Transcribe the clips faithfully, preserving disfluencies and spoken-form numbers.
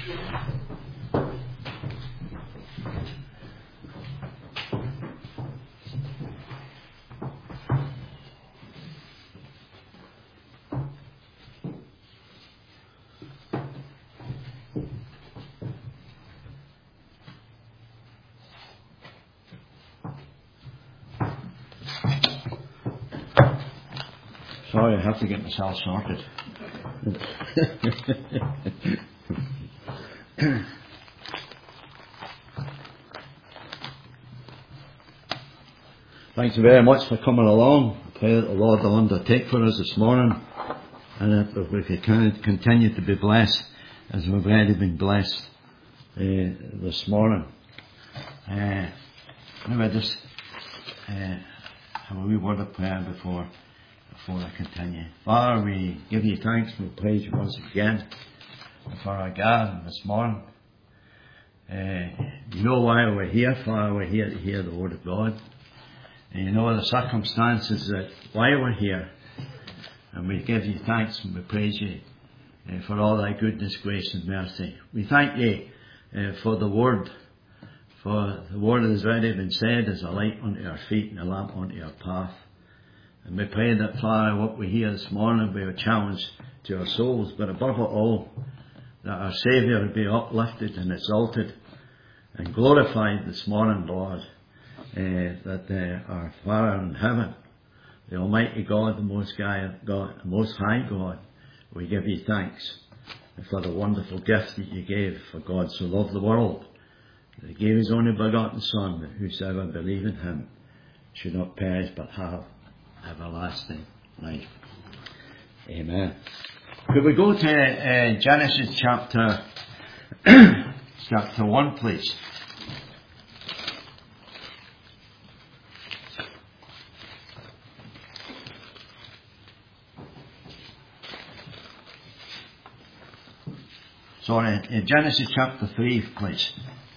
Sorry, I have to get myself sorted. Thanks very much for coming along. I pray that the Lord will undertake for us this morning, and that we can continue to be blessed as we've already been blessed uh, this morning. Uh, maybe just uh, have a wee word of prayer before before I continue. Father, we give you thanks and we praise you once again for our gathering this morning. Uh, you know why we're here, Father. We're here to hear the word of God. And you know the circumstances that why we're here. And we give you thanks and we praise you uh, for all thy goodness, grace and mercy. We thank you uh, for the word. For the word that has already been said is a light unto our feet and a lamp unto our path. And we pray that, Father, what we hear this morning will be a challenge to our souls, but above it all, that our Saviour will be uplifted and exalted and glorified this morning, Lord, uh, that uh, our Father in heaven, the Almighty God, the Most High God, the Most High God, we give you thanks for the wonderful gift that you gave. For God so loved the world that he gave his only begotten Son, that whosoever believe in him should not perish but have everlasting life. Amen. Could we go to uh, Genesis chapter chapter one, please? Sorry, uh, Genesis chapter three, please.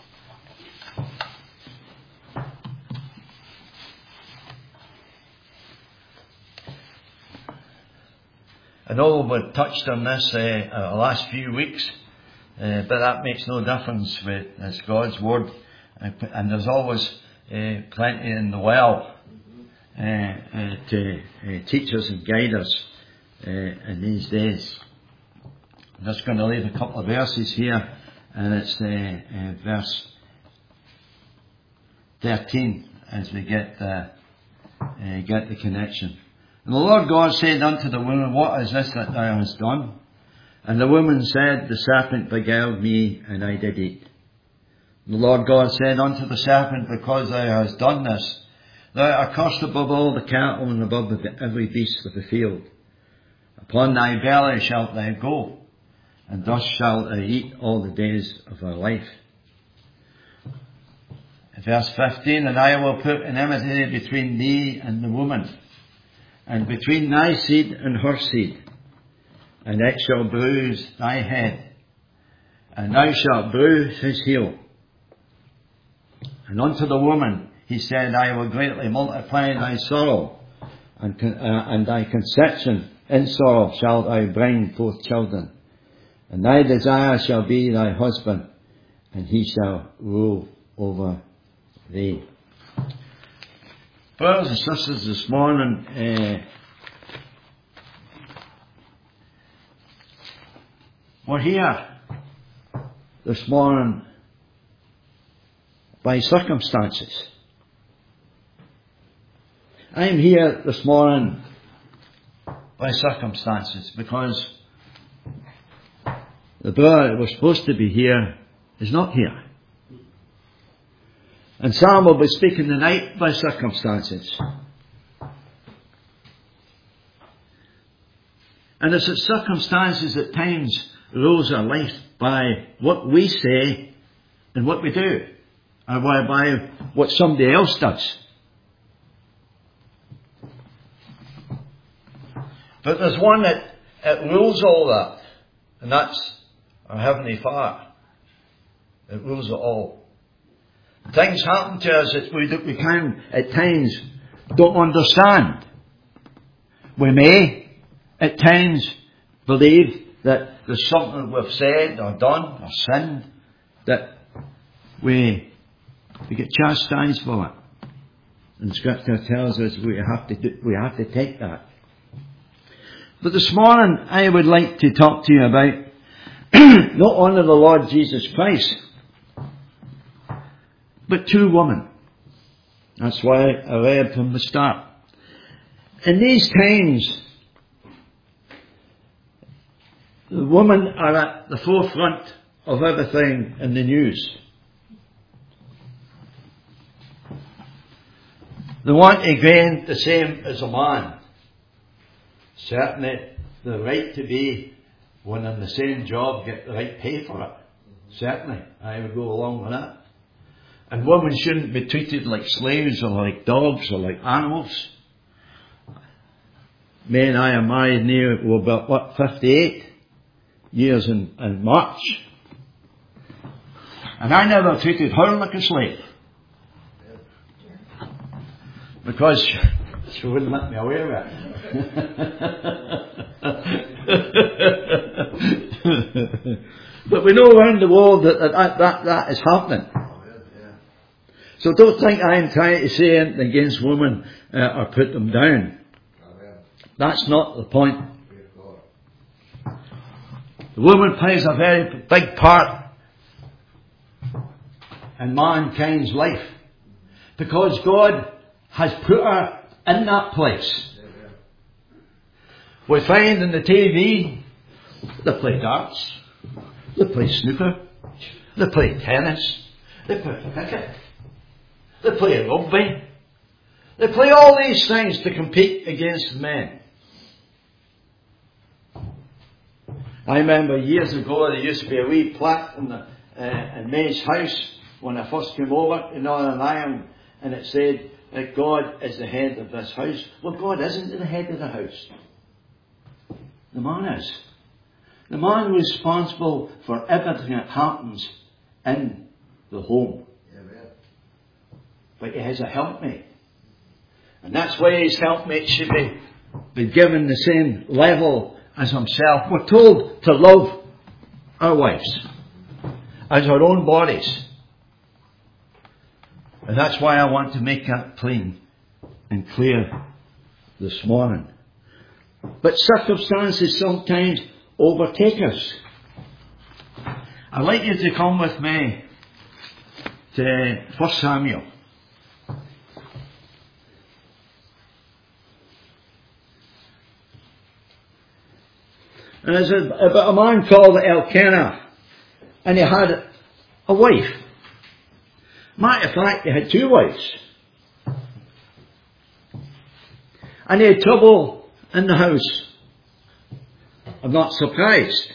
I know we've touched on this uh, uh, the last few weeks, uh, but that makes no difference. With it's God's word, uh, and there's always uh, plenty in the well uh, uh, to uh, teach us and guide us uh, in these days. I'm just going to leave a couple of verses here, and it's uh, uh, verse thirteen as we get uh, uh, get the connection. And the Lord God said unto the woman, What is this that thou hast done? And the woman said, The serpent beguiled me, and I did eat. And the Lord God said unto the serpent, Because thou hast done this, thou art cursed above all the cattle and above every beast of the field. Upon thy belly shalt thou go, and thus shalt thou eat all the days of thy life. Verse fifteen, And I will put enmity between thee and the woman, and between thy seed and her seed, and it shall bruise thy head, and thou shalt bruise his heel. And unto the woman he said, I will greatly multiply thy sorrow, and, con- uh, and thy conception in sorrow shalt thou bring forth children. And thy desire shall be thy husband, and he shall rule over thee. Brothers and sisters, this morning, uh, we're here this morning by circumstances. I'm here this morning by circumstances because the brother that was supposed to be here is not here. And Sam will be speaking tonight by circumstances. And it's the circumstances at times rules our life by what we say and what we do, or by what somebody else does. But there's one that, that rules all that, and that's our Heavenly Father. It rules it all. Things happen to us that we, that we can at times don't understand. We may at times believe that there's something we've said or done or sinned, that we, we get chastised for it. And Scripture tells us we have to do, we have to take that. But this morning I would like to talk to you about not only the Lord Jesus Christ, but two women. That's why I read from the start. In these times, the women are at the forefront of everything in the news. They want to gain the same as a man. Certainly, the right to be, when in the same job, get the right pay for it. Certainly, I would go along with that. And women shouldn't be treated like slaves or like dogs or like animals. Me and I are married near, well, about, what, fifty-eight years in, in March. And I never treated her like a slave. Because she wouldn't let me away with it. But we know around the world that that, that, that is happening. So don't think I'm trying to say anything against women uh, or put them down. That's not the point. The woman plays a very big part in mankind's life, because God has put her in that place. We find in the T V, they play darts, they play snooker, they play tennis, they play cricket, they play rugby, they play all these things to compete against men. I remember years ago there used to be a wee plaque in, the, uh, in May's house when I first came over to Northern Ireland, and it said that God is the head of this house. Well, God isn't the head of the house. The man is. The man is responsible for everything that happens in the home. Amen. But he has a helpmate. And that's why his helpmate should be, be given the same level as himself. We're told to love our wives as our own bodies. And that's why I want to make that plain and clear this morning. But circumstances sometimes overtake us. I'd like you to come with me to First Samuel. And there's about a man called Elkanah, and he had a wife. Matter of fact, he had two wives. And he had trouble in the house. I'm not surprised.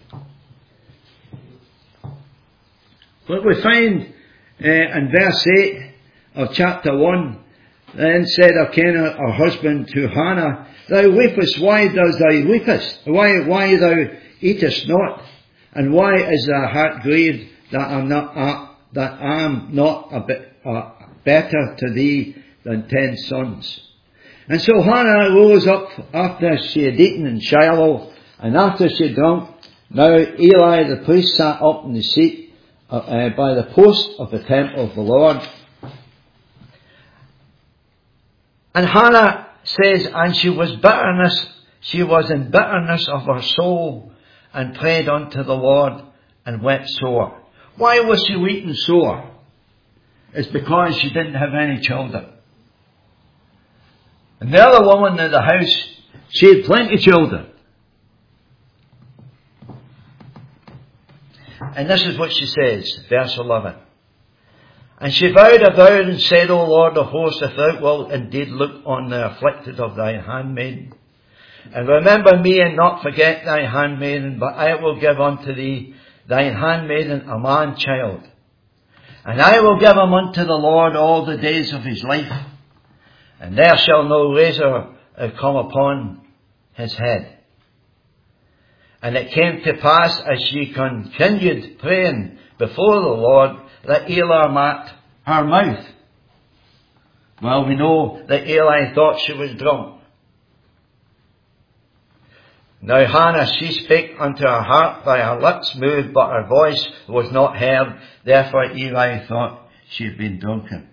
But we find uh, in verse eight of chapter one, then said Elkanah, her husband, to Hannah, Thou weepest, why dost thou weepest? Why, why thou eatest not? And why is thy heart grieved that I am not, uh, that I am not a bit uh, better to thee than ten sons? And so Hannah rose up after she had eaten in Shiloh, and after she had drunk. Now Eli the priest sat up in the seat uh, uh, by the post of the temple of the Lord. And Hannah says, and she was bitterness, she was in bitterness of her soul, and prayed unto the Lord, and wept sore. Why was she weeping sore? It's because she didn't have any children. And the other woman in the house, she had plenty of children. And this is what she says, verse eleven. And she vowed a vow and said, O Lord of hosts, if thou wilt indeed look on the afflicted of thy handmaiden, and remember me and not forget thy handmaiden, but I will give unto thee thine handmaiden a man child. And I will give him unto the Lord all the days of his life, and there shall no razor come upon his head. And it came to pass, as she continued praying before the Lord, that Eli marked her mouth. Well, we know that Eli thought she was drunk. Now Hannah, she spake unto her heart by her lips moved, but her voice was not heard. Therefore Eli thought she had been drunken.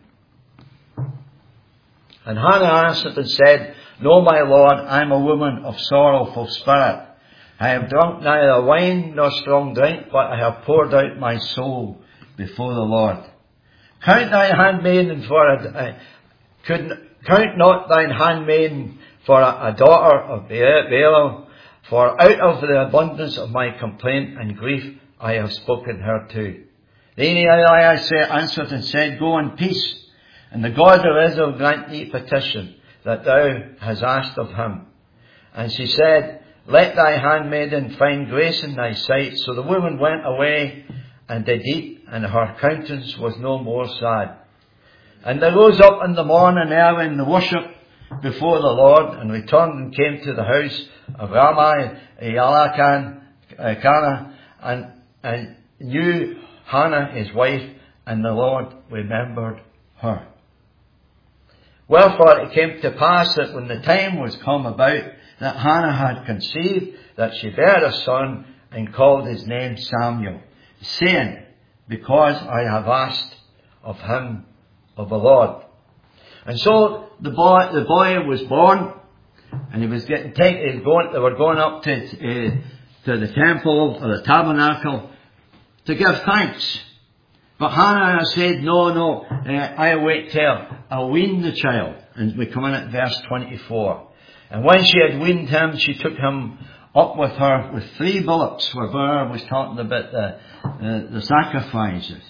And Hannah answered and said, No, my Lord, I am a woman of sorrowful spirit. I have drunk neither wine nor strong drink, but I have poured out my soul before the Lord. Count thy handmaiden for a, uh, could, count not thine handmaiden for a, a daughter of Belial, for out of the abundance of my complaint and grief I have spoken her to. Then Eli answered and said, Go in peace, and the God of Israel grant thee petition that thou hast asked of him. And she said, Let thy handmaiden find grace in thy sight. So the woman went away and did eat, and her countenance was no more sad. And they rose up in the morning early in the worship before the Lord, and returned and came to the house of Ramai Elkanah, and, and knew Hannah his wife, and the Lord remembered her. Wherefore it came to pass that when the time was come about that Hannah had conceived, that she bare a son, and called his name Samuel, saying, Because I have asked of him of the Lord. And so the boy, the boy was born, and he was getting taken. Going, they were going up to uh, to the temple or the tabernacle to give thanks. But Hannah said, No, no, uh, I'll wait till I'll wean the child. And we come in at verse twenty-four. And when she had weaned him, she took him up with her with three bullocks, where Burr was talking about the the, the sacrifices.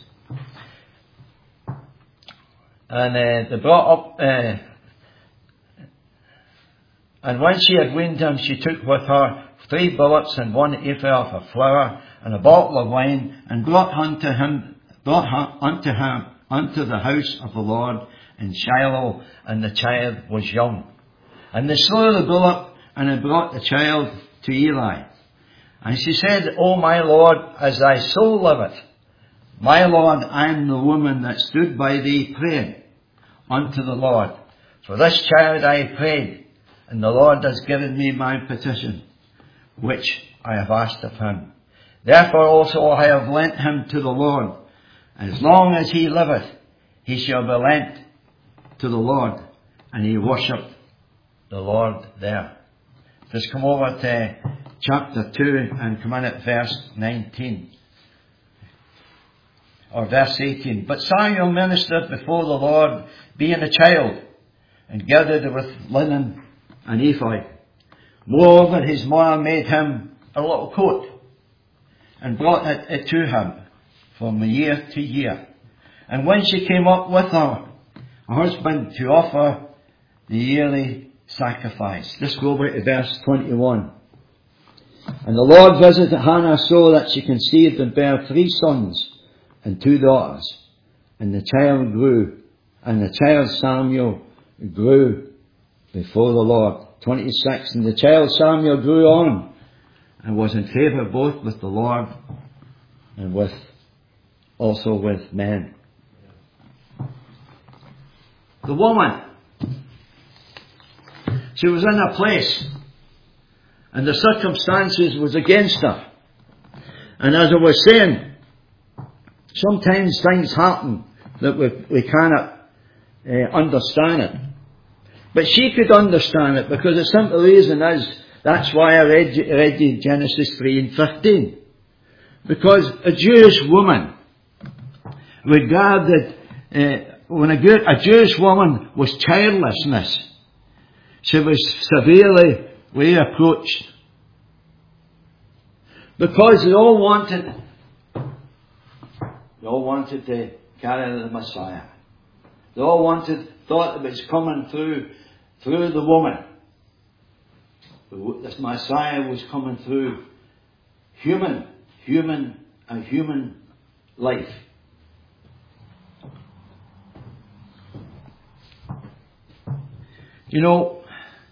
And uh, they brought up, uh, and when she had weaned him, she took with her three bullocks and one ephah of flour and a bottle of wine, and brought unto him, brought her unto him unto the house of the Lord in Shiloh, and the child was young. And they slew the bullock, and they brought the child to Eli. And she said, O my Lord, as thy soul liveth, my Lord, I am the woman that stood by thee praying unto the Lord. For this child I prayed, and the Lord has given me my petition, which I have asked of him. Therefore also I have lent him to the Lord. As long as he liveth, he shall be lent to the Lord. And he worshipped the Lord there. Just come over to chapter two and come in at verse nineteen. Or verse eighteen. But Samuel ministered before the Lord, being a child, and girded with linen and ephod. Moreover, his mother made him a little coat, and brought it, it to him from year to year. And when she came up with her husband to offer the yearly sacrifice. Let's go over to verse twenty-one. And the Lord visited Hannah so that she conceived and bare three sons and two daughters. And the child grew, and the child Samuel grew before the Lord. twenty-six. And the child Samuel grew on, and was in favour both with the Lord and with also with men. The woman, she was in a place, and the circumstances was against her. And as I was saying, sometimes things happen that we, we cannot uh, understand it. But she could understand it, because the simple reason is, that's why I read, read you Genesis three and fifteen. Because a Jewish woman regarded, uh, when a, a Jewish woman was childlessness, she was severely reproached. Because they all wanted, they all wanted to carry the Messiah. They all wanted, thought it was coming through, through the woman. This Messiah was coming through human, human, a human life. You know,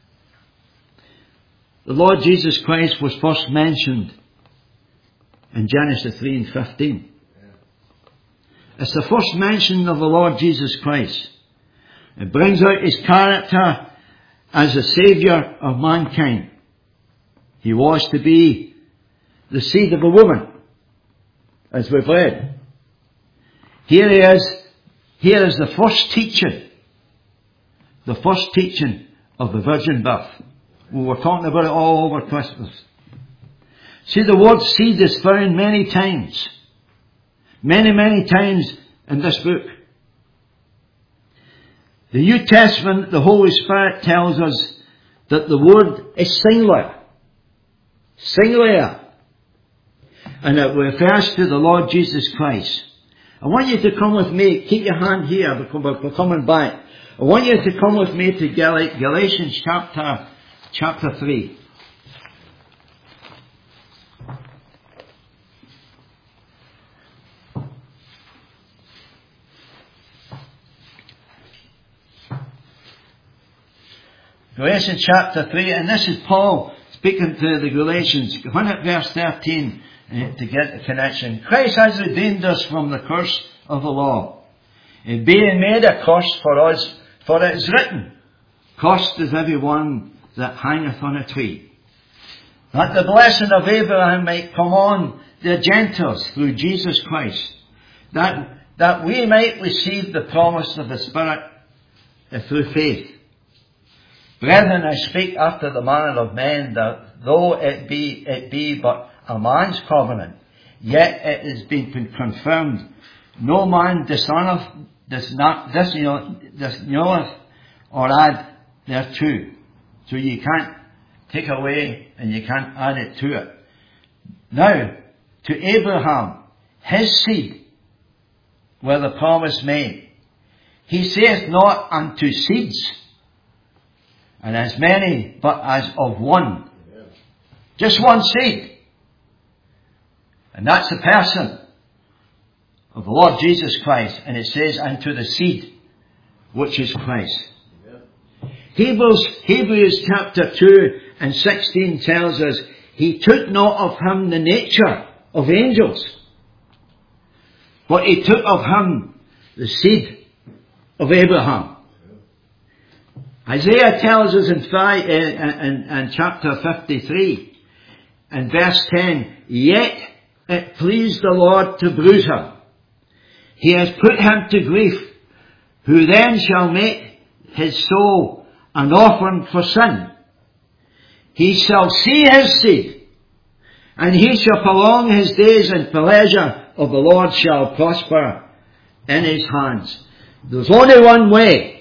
the Lord Jesus Christ was first mentioned in Genesis three and fifteen. It's the first mention of the Lord Jesus Christ. It brings out his character as a saviour of mankind. He was to be the seed of a woman, as we've read. Here he is. Here is the first teaching. The first teaching of the virgin birth. We were talking about it all over Christmas. See, the word seed is found many times. Many, many times in this book. The New Testament, the Holy Spirit tells us that the word is singular. Singular. And it refers to the Lord Jesus Christ. I want you to come with me. Keep your hand here because we're coming back. I want you to come with me to Gal- Galatians chapter, chapter three. Galatians chapter three, and this is Paul speaking to the Galatians. When at verse thirteen, uh, to get the connection. Christ has redeemed us from the curse of the law, it being made a curse for us, for it is written, cursed is every one that hangeth on a tree, that the blessing of Abraham might come on the Gentiles through Jesus Christ, that, that we might receive the promise of the Spirit uh, through faith. Brethren, I speak after the manner of men, that though it be it be but a man's covenant, yet it has been confirmed. No man dishonoureth, does not disknoweth, or add thereto. So you can't take away and you can't add it to it. Now, to Abraham, his seed, were the promise made. He saith not unto seeds, and as many, but as of one. Amen. Just one seed. And that's the person of the Lord Jesus Christ. And it says, unto the seed, which is Christ. Amen. Hebrews, Hebrews chapter two and sixteen tells us, he took not of him the nature of angels, but he took of him the seed of Abraham. Isaiah tells us in, five, uh, in, in chapter fifty-three, and verse ten, yet it pleased the Lord to bruise him. He has put him to grief, who then shall make his soul an offering for sin. He shall see his seed, and he shall prolong his days, and pleasure of the Lord shall prosper in his hands. There's only one way.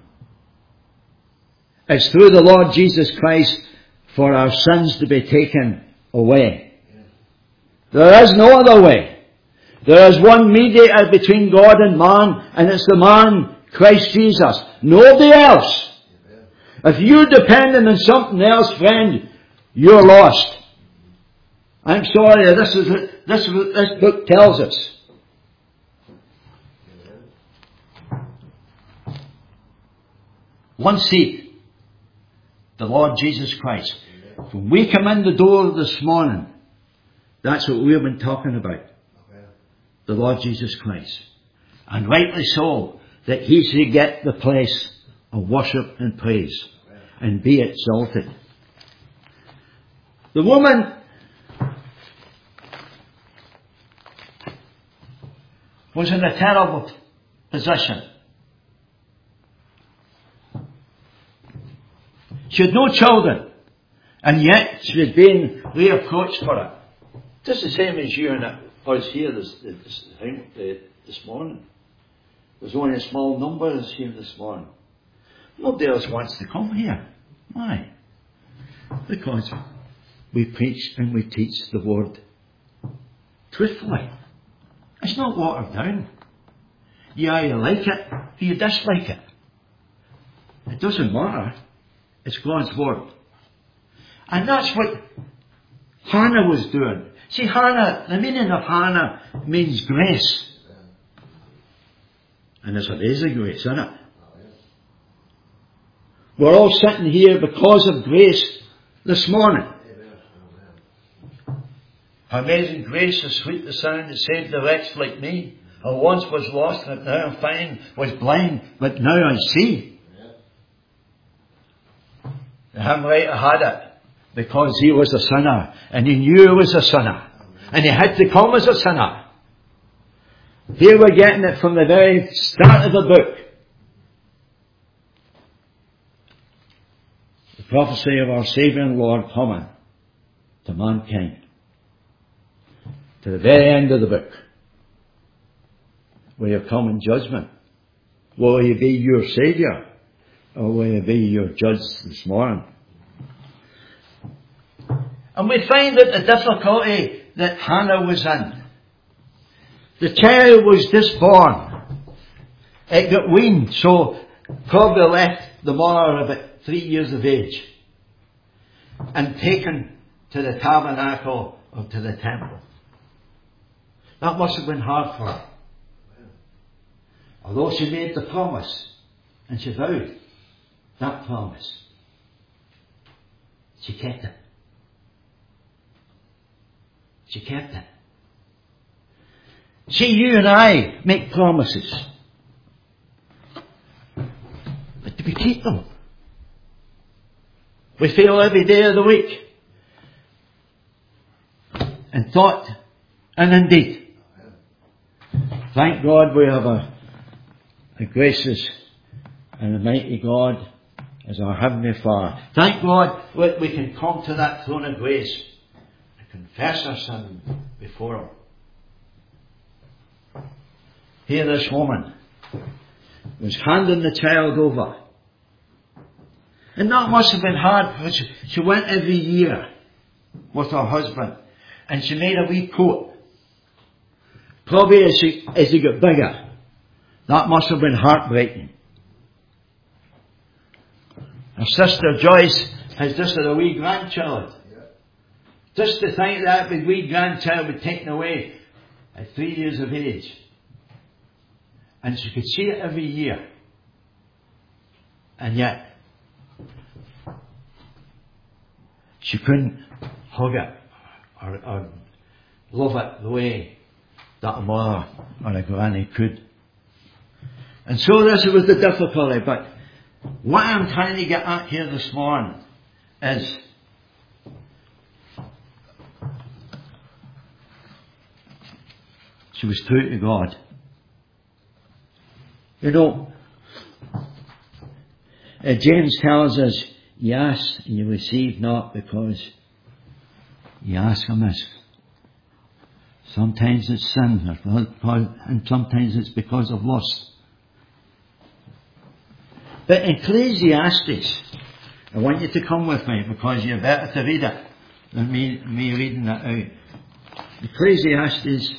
It's through the Lord Jesus Christ for our sins to be taken away. There is no other way. There is one mediator between God and man, and it's the man, Christ Jesus. Nobody else. If you're dependent on something else, friend, you're lost. I'm sorry, this is this this book tells us. One seed. The Lord Jesus Christ. When we come in the door this morning, that's what we've been talking about. The Lord Jesus Christ. And rightly so, that he should get the place of worship and praise and be exalted. The woman was in a terrible position. She had no children, and yet she was being reapproached for it. Just the same as you and us here this, this, this morning. There's only a small number that's here this morning. Nobody else wants to come here. Why? Because we preach and we teach the word truthfully. It's not watered down. You either like it or you dislike it. It doesn't matter. It's God's word. And that's what Hannah was doing. See, Hannah, the meaning of Hannah means grace. And there's amazing grace, isn't it? We're all sitting here because of grace this morning. Amazing grace is sweet the sound that saved a wretch like me. I once was lost, but now I'm fine. Was blind, but now I see. The hymn writer had it. because he was a sinner, and he knew he was a sinner, and he had to come as a sinner. Here we're getting it from the very start of the book. The prophecy of our Saviour and Lord coming to mankind. To the very end of the book. Will you come in judgment? Will he be your Saviour? Or will he be your judge this morning? And we find that the difficulty that Hannah was in. The child was just born. It got weaned, so probably left the mother about three years of age. And taken to the tabernacle or to the temple. That must have been hard for her. Although she made the promise, and she vowed that promise, she kept it. She kept it. See, you and I make promises. But do we keep them? We fail every day of the week. In thought and in deed. Thank God we have a, a gracious and a mighty God as our Heavenly Father. Thank God we, we can come to that throne of grace and confess our sin before Him. Here this woman was handing the child over. And that must have been hard because she, she went every year with her husband and she made a wee coat. Probably as she, as he got bigger. That must have been heartbreaking. Her sister Joyce has just had a wee grandchild. Just to think that the wee grandchild was taken away at three years of age. And she could see it every year. And yet, she couldn't hug it or, or love it the way that a mother or a granny could. And so this was the difficulty. But what I'm trying to get at here this morning is she was true to God. You know, uh, James tells us, you ask and you receive not because you ask amiss. Sometimes it's sin, and sometimes it's because of lust. But Ecclesiastes, I want you to come with me because you're better to read it than me, me reading it out. Ecclesiastes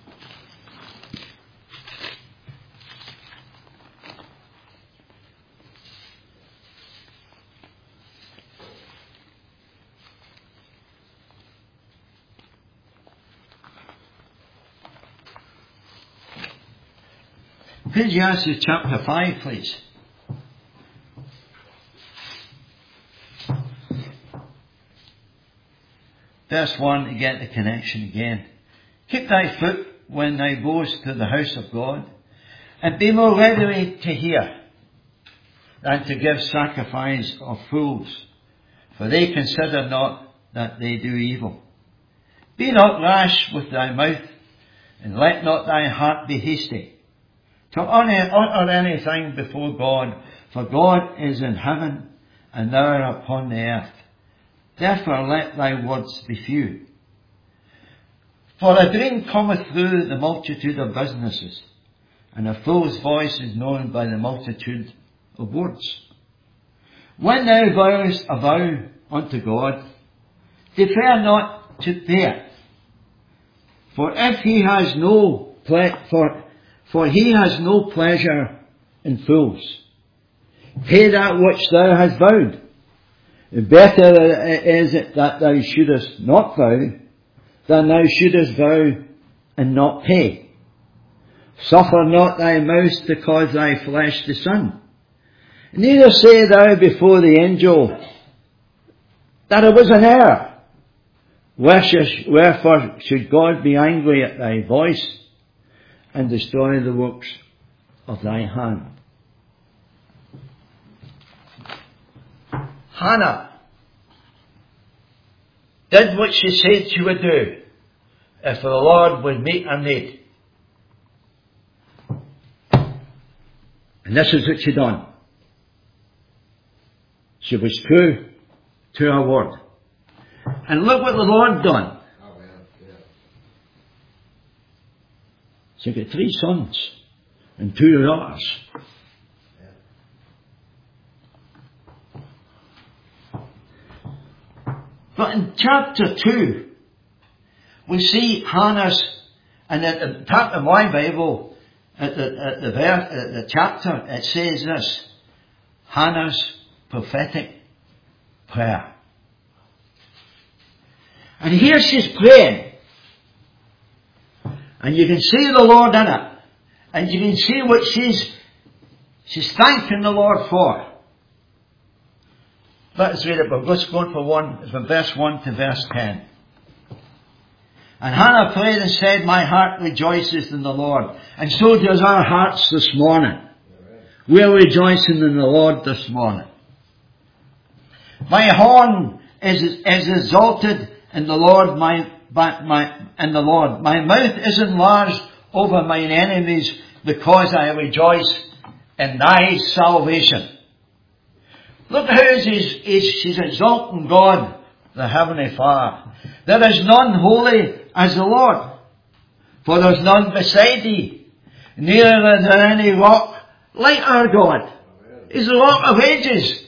Ecclesiastes chapter five, please. Verse one, to get the connection again. Keep thy foot when thou goest to the house of God, and be more ready to hear than to give sacrifice of fools, for they consider not that they do evil. Be not rash with thy mouth, and let not thy heart be hasty to utter anything before God, for God is in heaven, and thou art upon the earth. Therefore let thy words be few. For a dream cometh through the multitude of businesses, and a fool's voice is known by the multitude of words. When thou vowest a vow unto God, defer not to pay it. For if he has no ple- for For he has no pleasure in fools. Pay that which thou hast vowed. Better is it that thou shouldest not vow, than thou shouldest vow and not pay. Suffer not thy mouth to cause thy flesh to sin. Neither say thou before the angel that it was an error. Wherefore should God be angry at thy voice, and destroy the works of thy hand? Hannah did what she said she would do if the Lord would meet her need. And this is what she done. She was true to her word. And look what the Lord done. She got three sons and two daughters. But in chapter two, we see Hannah's, and at the top of my Bible, at the, at the, verse, at the chapter, it says this, Hannah's prophetic prayer. And here she's praying. And you can see the Lord in it. And you can see what she's, she's thanking the Lord for. Let's read it, but let's go for one, from verse one to verse ten. And Hannah prayed and said, my heart rejoices in the Lord. And so does our hearts this morning. We're rejoicing in the Lord this morning. My horn is, is exalted in the Lord, my, my, my, in the Lord. My mouth is enlarged over mine enemies, because I rejoice in thy salvation. Look how she's, she's exalting God, the Heavenly Father. There is none holy as the Lord, for there is none beside thee, neither is there any rock like our God. He's the Rock of ages.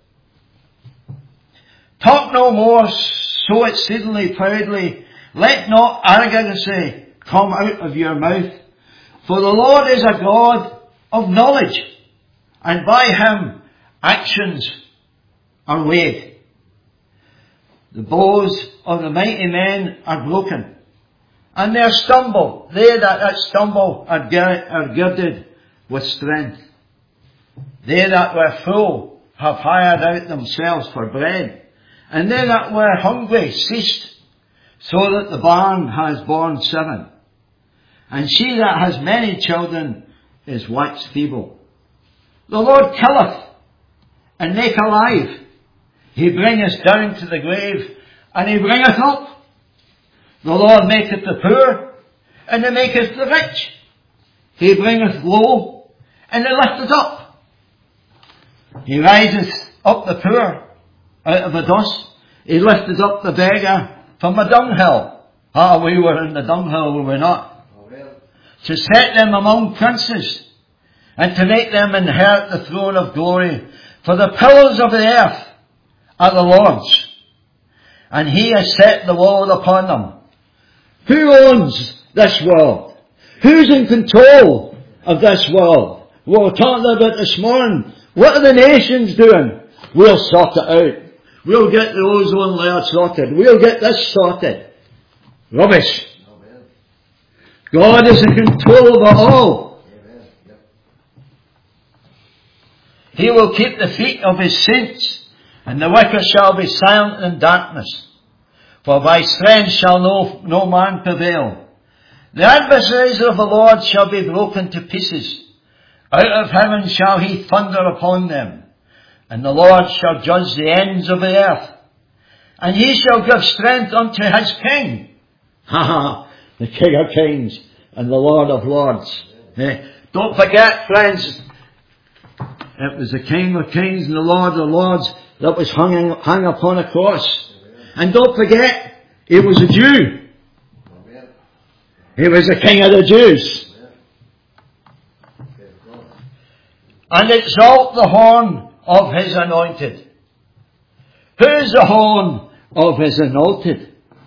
Talk no more so exceedingly proudly. Let not arrogancy come out of your mouth. For the Lord is a God of knowledge, and by him actions are weighed. The bows of the mighty men are broken, and they stumble. They that, that stumble are, gir- are girded with strength. They that were full have hired out themselves for bread, and they that were hungry ceased, so that the barn has borne seven. And she that has many children is waxed feeble. The Lord killeth and make alive. He bringeth down to the grave, and he bringeth up. The Lord maketh the poor, and he maketh the rich. He bringeth low, and he lifteth up. He riseth up the poor out of the dust. He lifted up the beggar from the dunghill. Ah, we were in the dunghill, were we not? To set them among princes, and to make them inherit the throne of glory. For the pillars of the earth are the Lord's, and he has set the world upon them. Who owns this world? Who's in control of this world? What we're talking about this morning. What are the nations doing? We'll sort it out. We'll get the ozone layer sorted. We'll get this sorted. Rubbish. God is in control of it all. He will keep the feet of his saints, and the wicked shall be silent in darkness. For by strength shall no, no man prevail. The adversaries of the Lord shall be broken to pieces. Out of heaven shall he thunder upon them. And the Lord shall judge the ends of the earth. And he shall give strength unto his king. Ha ha! The King of Kings and the Lord of Lords. Eh? Don't forget, friends, it was the King of Kings and the Lord of Lords that was hung, hung upon a cross. And don't forget, he was a Jew. He was the King of the Jews. And exalt the horn of his anointed. Who's the horn of his anointed?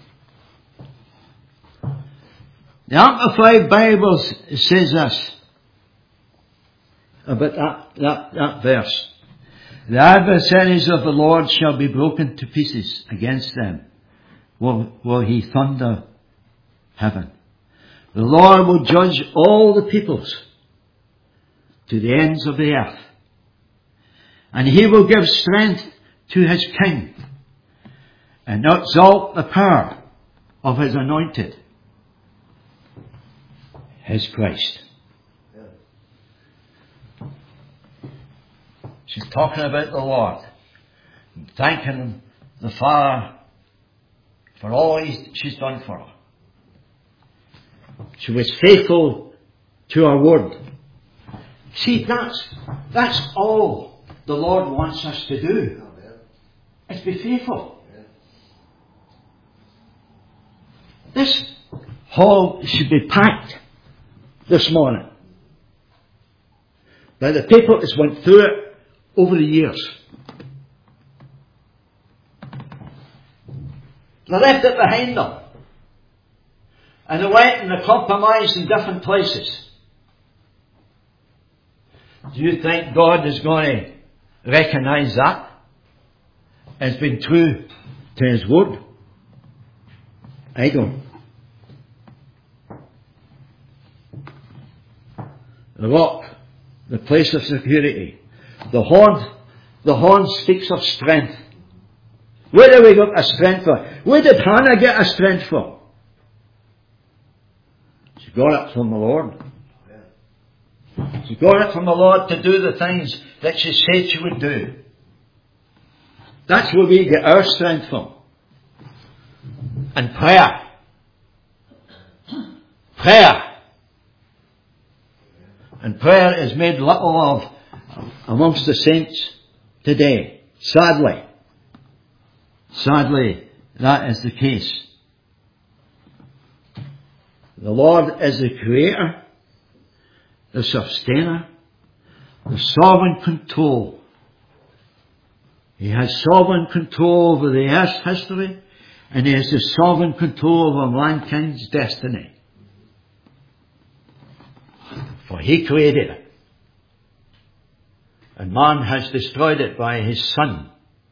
The Amplified Bible says this about that, that, that verse. The adversaries of the Lord shall be broken to pieces. Against them will, will he thunder heaven. The Lord will judge all the peoples to the ends of the earth. And he will give strength to his king, and exalt the power of his anointed, his Christ. She's talking about the Lord, thanking the Father for all he's, she's done for her. She was faithful to her word. See, that's, that's all the Lord wants us to do. Is be faithful. This hall should be packed this morning by the people that's went through it over the years. They left it behind them. And they went and they compromised in different places. Do you think God is going to recognise that as being true to His word? I don't. The rock, the place of security. The horn, the horn speaks of strength. Where do we get our strength from? Where did Hannah get her strength from? She got it from the Lord. She got it from the Lord to do the things that she said she would do. That's where we get our strength from. And prayer. Prayer. And prayer is made little of amongst the saints today. Sadly. Sadly, that is the case. The Lord is the Creator, the Sustainer, the sovereign control. He has sovereign control over the earth's history, and He has the sovereign control over mankind's destiny. For He created it. And man has destroyed it by his sin.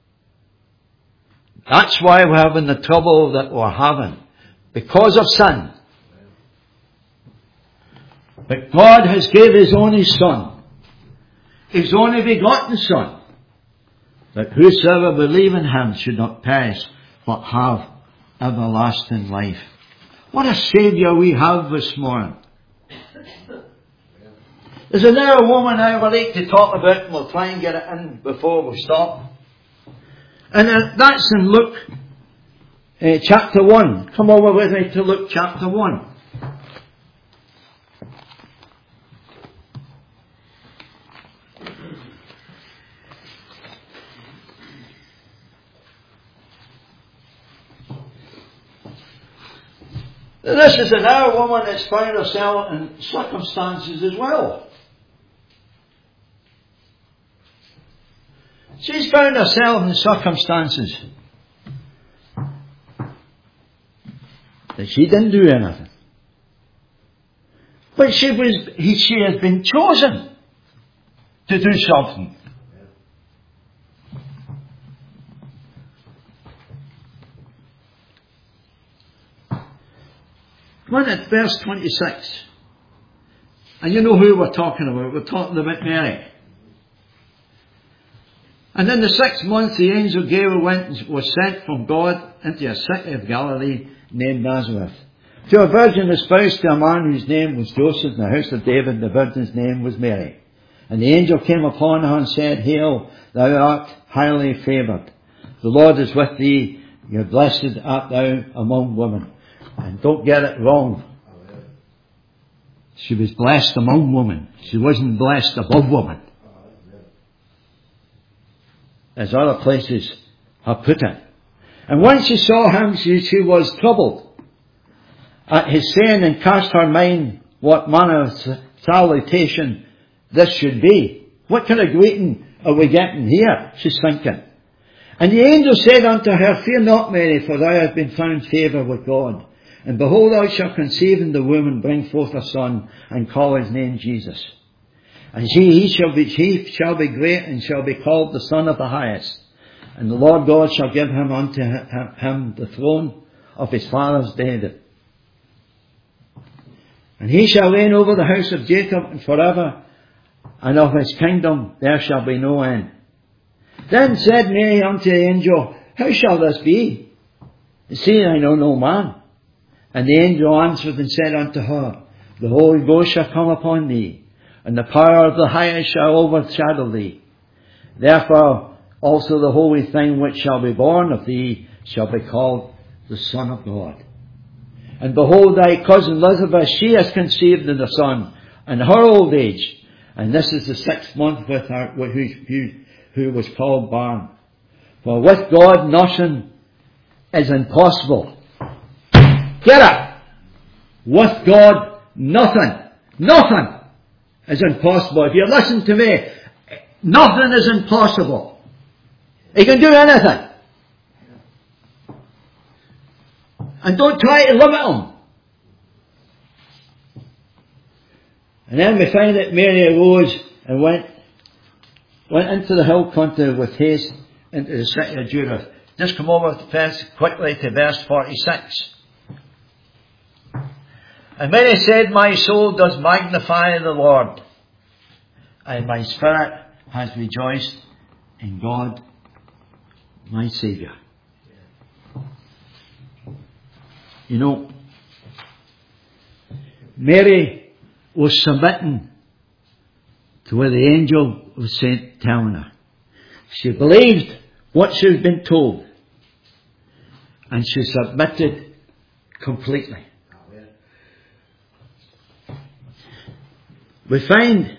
That's why we're having the trouble that we're having. Because of sin. But God has given His only Son. His only begotten Son. That whosoever believe in Him should not perish, but have everlasting life. What a Saviour we have this morning. There's another woman I would like to talk about, and we'll try and get it in before we stop. And uh, that's in Luke uh, chapter one. Come over with me to Luke chapter one. This is another woman that's found herself in circumstances as well. She's found herself in circumstances that she didn't do anything. But she was, he, she has been chosen to do something. Come on at verse twenty-six. And you know who we're talking about. We're talking about Mary. And in the sixth month the angel Gabriel went and was sent from God into a city of Galilee named Nazareth, to a virgin espoused to a man whose name was Joseph, in the house of David. The virgin's name was Mary. And the angel came upon her and said, Hail, thou art highly favoured. The Lord is with thee. You're blessed art thou among women. And don't get it wrong. She was blessed among women. She wasn't blessed above women, as other places have put it. And when she saw him, she, she was troubled at his saying, and cast her mind what manner of salutation this should be. What kind of greeting are we getting here? She's thinking. And the angel said unto her, Fear not, Mary, for thou hast been found favour with God. And behold, thou shalt conceive in the womb and bring forth a son, and call his name Jesus. And he, he shall be, he shall be great, and shall be called the Son of the Highest. And the Lord God shall give him unto him the throne of his father's David. And he shall reign over the house of Jacob forever, and of his kingdom there shall be no end. Then said Mary unto the angel, How shall this be? Seeing I know no man. And the angel answered and said unto her, The Holy Ghost shall come upon thee, and the power of the Highest shall overshadow thee. Therefore also the holy thing which shall be born of thee shall be called the Son of God. And behold, thy cousin Elizabeth, she has conceived in the Son in her old age. And this is the sixth month with her, who, who, who was called barren. For with God nothing is impossible. Get it! With God nothing, nothing is impossible. If you listen to me, nothing is impossible. He can do anything. And don't try to limit him. And then we find that Mary arose and went went into the hill country with haste into the city of Judah. Just come over first quickly to verse forty-six. And Mary said, my soul does magnify the Lord, and my spirit has rejoiced in God my Saviour. You know, Mary was submitting to what the angel was sent telling her. She believed what she had been told, and she submitted completely. We find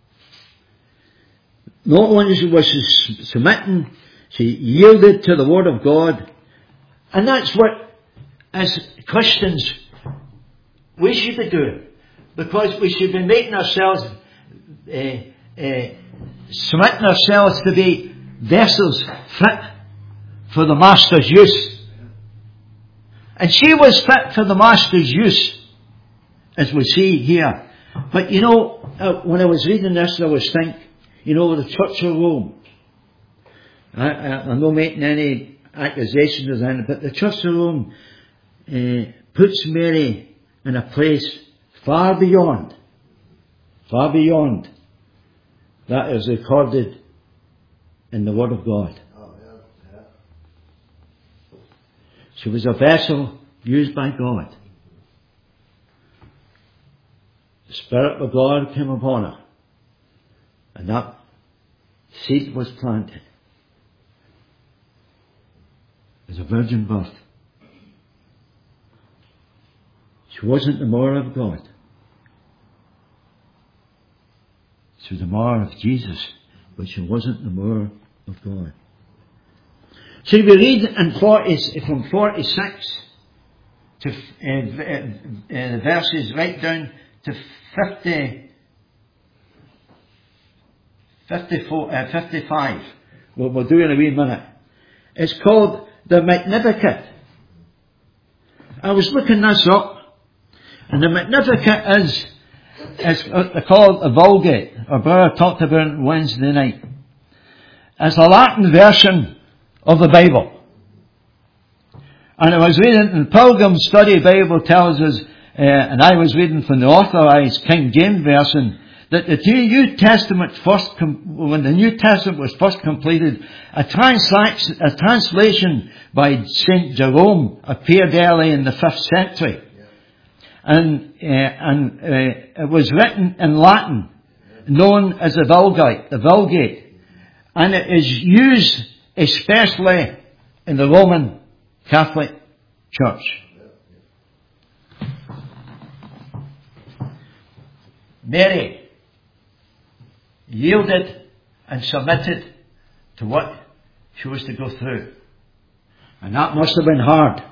not only was she submitting, she yielded to the Word of God. And that's what, as Christians, we should be doing. Because we should be making ourselves, uh, uh, submitting ourselves to be vessels fit for the Master's use. And she was fit for the Master's use, as we see here. But you know, uh, when I was reading this, I was thinking, you know, the Church of Rome. I, I, I'm not making any accusations or anything, but the Church of Rome uh, puts Mary in a place far beyond, far beyond that is recorded in the Word of God. She was a vessel used by God. The Spirit of God came upon her, and that seed was planted as a virgin birth. She wasn't the mother of God. She was the mother of Jesus, but she wasn't the mother of God. So we read in forty, from forty-six to uh, uh, the verses right down to fifty, fifty-four, uh, fifty-five. Well, we'll do in a wee minute. It's called the Magnificat. I was looking this up, and the Magnificat is, is called the Vulgate, or Brother talked about it Wednesday night. It's a Latin version of the Bible. And I was reading, the Pilgrim Study Bible tells us, uh, and I was reading from the Authorized King James Version, that the New Testament first, com- when the New Testament was first completed, a, transla- a translation by Saint Jerome appeared early in the fifth century. And, uh, and uh, it was written in Latin, known as the Vulgate, the Vulgate. And it is used especially in the Roman Catholic Church. Mary yielded and submitted to what she was to go through. And that must have been hard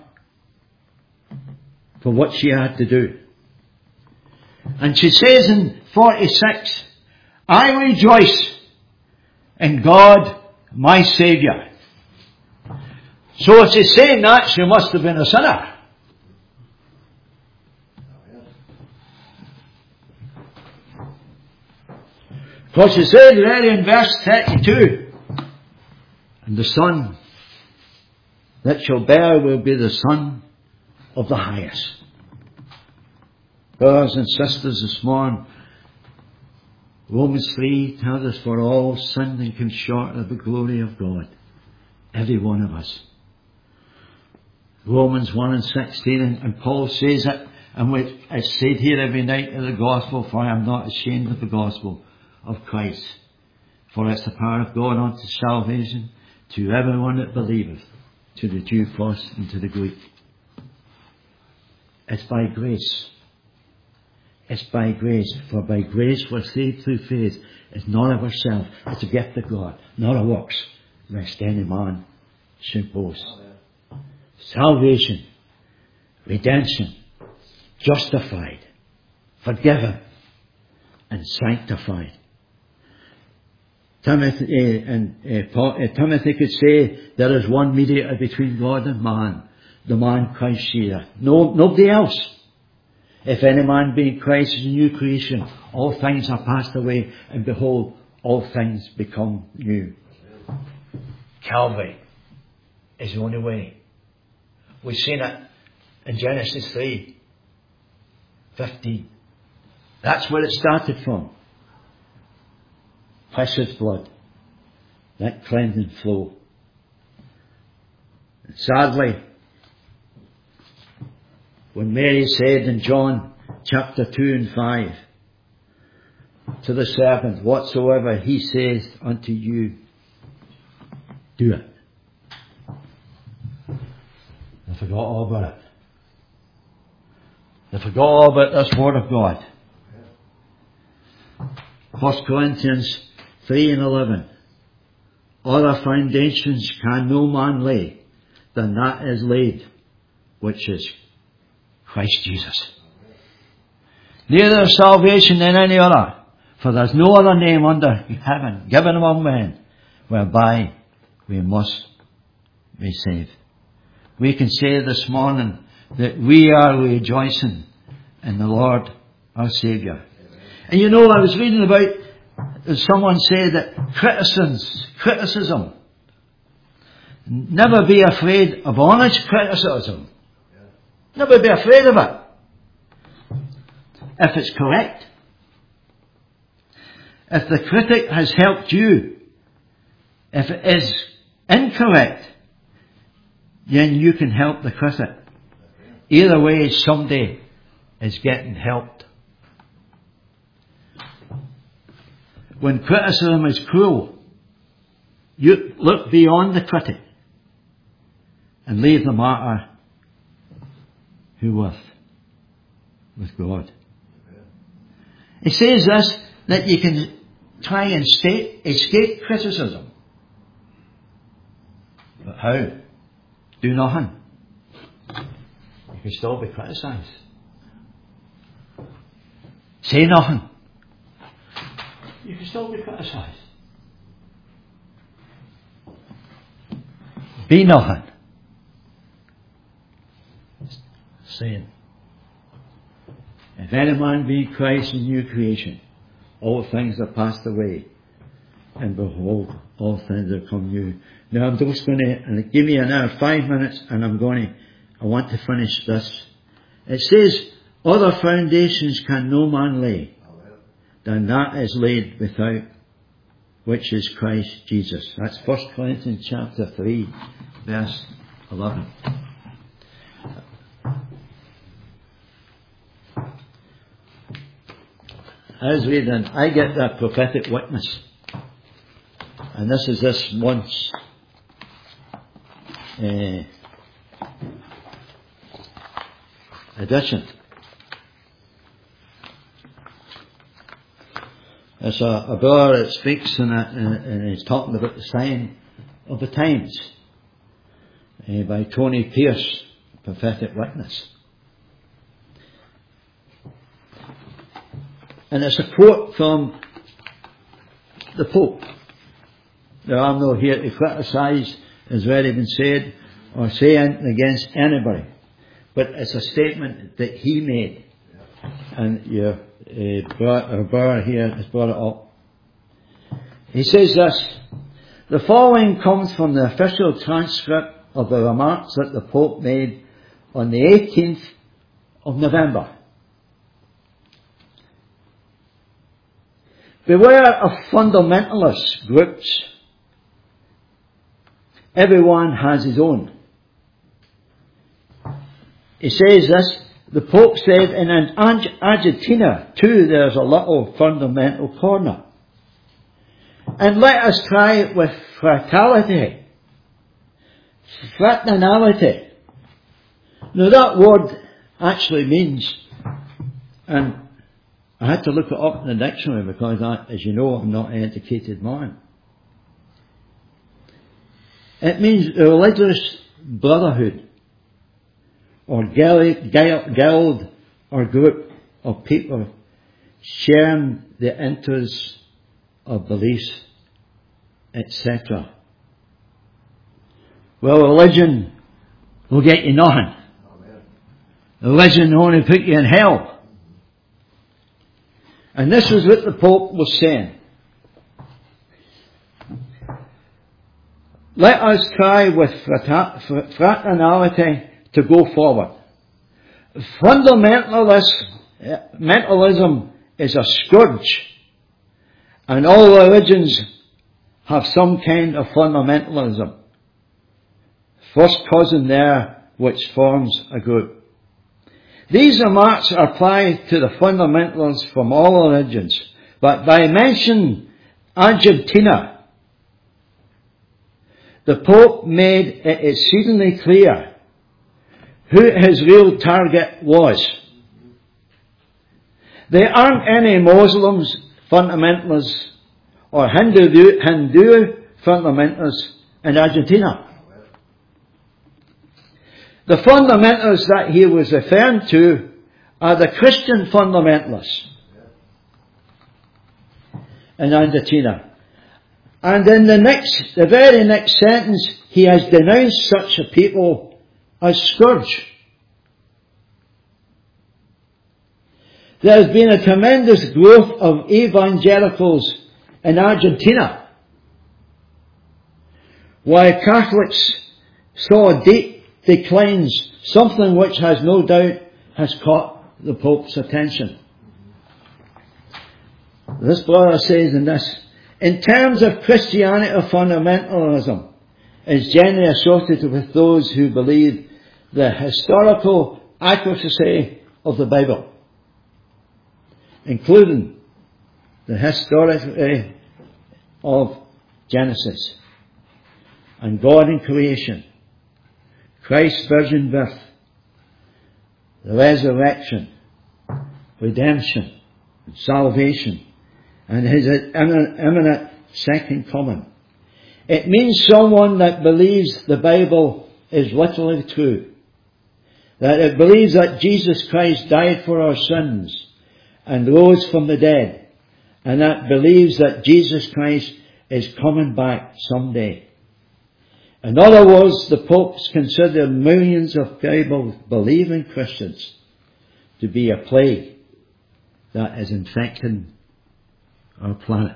for what she had to do. And she says in forty-six, I rejoice in God my Saviour. So if she's saying that, she must have been a sinner. Because she said there in verse thirty-two, and the Son that shall bear will be the Son of the highest. Brothers and sisters, this morning, Romans three tells us for all sinned and come short of the glory of God. Every one of us. Romans one and sixteen, and, and Paul says it, and we, it's said here every night of the gospel, for I am not ashamed of the gospel of Christ. For it's the power of God unto salvation to everyone that believeth, to the Jew first and to the Greek. It's by grace. It's by grace. For by grace we're saved through faith. It's not of ourselves. It's a gift of God, not of works, lest any man should boast. Salvation, redemption, justified, forgiven, and sanctified. Timothy, uh, and, uh, Paul, uh, Timothy could say there is one mediator between God and man, the man Christ Jesus. No, nobody else. If any man be in Christ is a new creation, all things are passed away, and behold, all things become new. Calvary is the only way. We've seen it in Genesis three fifteen. That's where it started from. Precious blood. That cleansing flow. And sadly, when Mary said in John chapter two and five to the servant, whatsoever he says unto you, do it. They forgot all about it. They forgot all about this word of God. First Corinthians three and eleven. Other foundations can no man lay than that is laid, which is Christ Jesus. Neither is salvation in any other, for there is no other name under heaven given among men whereby we must be saved. We can say this morning that we are rejoicing in the Lord our Saviour. And you know, I was reading about, someone said that criticisms, criticism, never be afraid of honest criticism. Never be afraid of it. If it's correct. If the critic has helped you, if it is incorrect, then you can help the critic. Either way, somebody is getting helped. When criticism is cruel, you look beyond the critic and leave the matter who with? With God. He says this, that you can try and stay, escape criticism. But how? Do nothing. You can still be criticised. Say nothing. You can still be criticised. Be nothing. Saying, if any man be in Christ, a new creation, all things are passed away, and behold, all things are come new. Now I'm just going to, and give me another five minutes, and I'm going to, I want to finish this. It says, other foundations can no man lay than that is laid without, which is Christ Jesus. That's First Corinthians chapter three, verse eleven. I was reading, I get that prophetic witness. And this is this month's uh, edition. It's a, a brother that speaks and, and he's talking about the sign of the times uh, by Tony Pierce, prophetic witness. And it's a quote from the Pope. Now, I'm not here to criticise, as already been said, or say anything against anybody. But it's a statement that he made. And your uh, brother here has brought it up. He says this, the following comes from the official transcript of the remarks that the Pope made on the eighteenth of November. Beware of fundamentalist groups. Everyone has his own. He says this, the Pope said in Argentina too there's a little fundamental corner. And let us try it with fraternity. Fraternality. Now that word actually means, and I had to look it up in the dictionary because, I, as you know, I'm not an educated man. It means a religious brotherhood, or guild, or group of people sharing the interests of beliefs, et cetera. Well, religion will get you nothing. Religion will only put you in hell. And this was what the Pope was saying. Let us try with fraternality to go forward. Fundamentalism is a scourge, and all religions have some kind of fundamentalism. First cousin there, which forms a group. These remarks are applied to the fundamentalists from all religions, but by mentioning Argentina, the Pope made it exceedingly clear who his real target was. There aren't any Muslims fundamentalists or Hindu, Hindu fundamentalists in Argentina. The fundamentalists that he was referring to are the Christian fundamentalists in Argentina. And in the next, the very next sentence, he has denounced such a people as scourge. There has been a tremendous growth of evangelicals in Argentina, while Catholics saw deep declines, something which has no doubt has caught the Pope's attention. This brother says in this, in terms of Christianity, fundamentalism is generally associated with those who believe the historical accuracy of the Bible, including the history of Genesis and God in creation, Christ's virgin birth, the resurrection, redemption, salvation, and his imminent second coming. It means someone that believes the Bible is literally true, that it believes that Jesus Christ died for our sins and rose from the dead, and that believes that Jesus Christ is coming back someday. In other words, the popes consider millions of Bible-believing Christians to be a plague that is infecting our planet.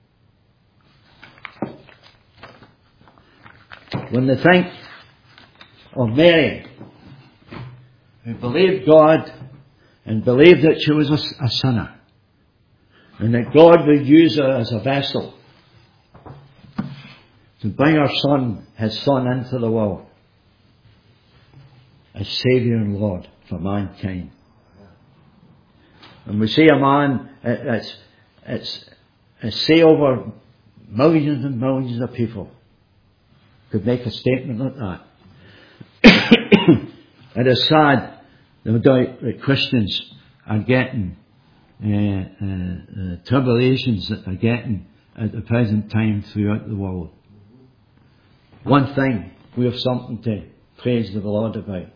When they think of Mary, who believed God and believed that she was a, a sinner, and that God would use her as a vessel to bring her son, his son, into the world as Saviour and Lord for mankind. And we see a man that's it's, it's say over millions and millions of people could make a statement like that. It is sad, no doubt, that Christians are getting uh, uh, uh, tribulations that they're getting at the present time throughout the world. One thing, we have something to praise the Lord about.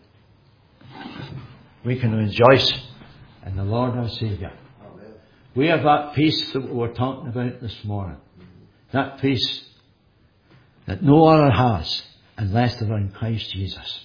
We can rejoice in the Lord our Saviour. We have that peace that we were talking about this morning. That peace that no other has unless they're in Christ Jesus.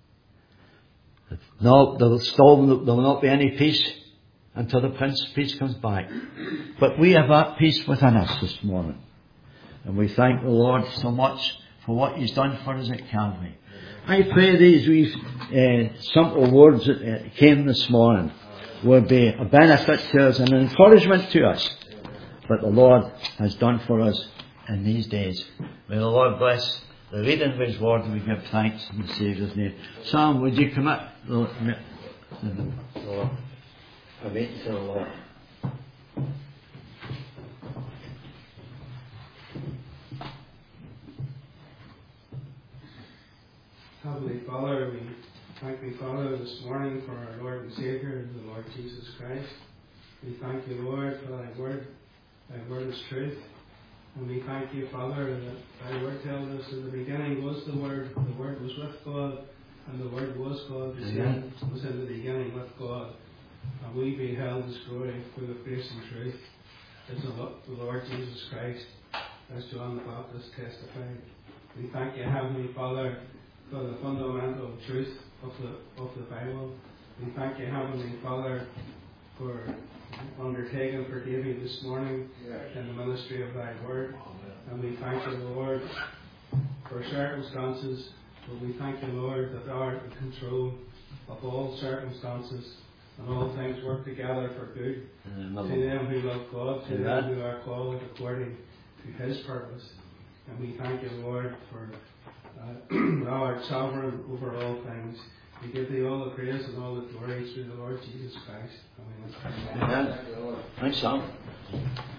No, there will still there will not be any peace until the Prince of Peace comes back. But we have that peace within us this morning. And we thank the Lord so much for what He's done for us at Calvary. I pray these wee uh, simple words that uh, came this morning will be a benefit to us and an encouragement to us. But the Lord has done for us in these days. May the Lord bless the reading of His word, and we give thanks in the Saviour's name. Sam, would you commit the Lord? I wait to the Lord. Heavenly Father, we Thank you, Father, this morning for our Lord and Saviour, the Lord Jesus Christ. We thank you, Lord, for thy word. Thy word is truth. And we thank you, Father, that thy word tells us in the beginning was the Word, the Word was with God, and the Word was God. The same was in the beginning with God. And we beheld his glory full of grace and truth. It's the Lord Jesus Christ, as John the Baptist testified. We thank you, Heavenly Father, for the fundamental truth of the of the Bible. We thank you, Heavenly Father, for undertaking for David this morning in the ministry of thy word. And we thank you, Lord, for circumstances, but we thank you, Lord, that thou art in control of all circumstances, and all things work together for good to them who love God, to them who are called according to his purpose. And we thank you, Lord, for uh, thou art sovereign over all things. We give thee all the praise and all the glory through the Lord Jesus Christ. Amen. Amen. Thanks, Sam.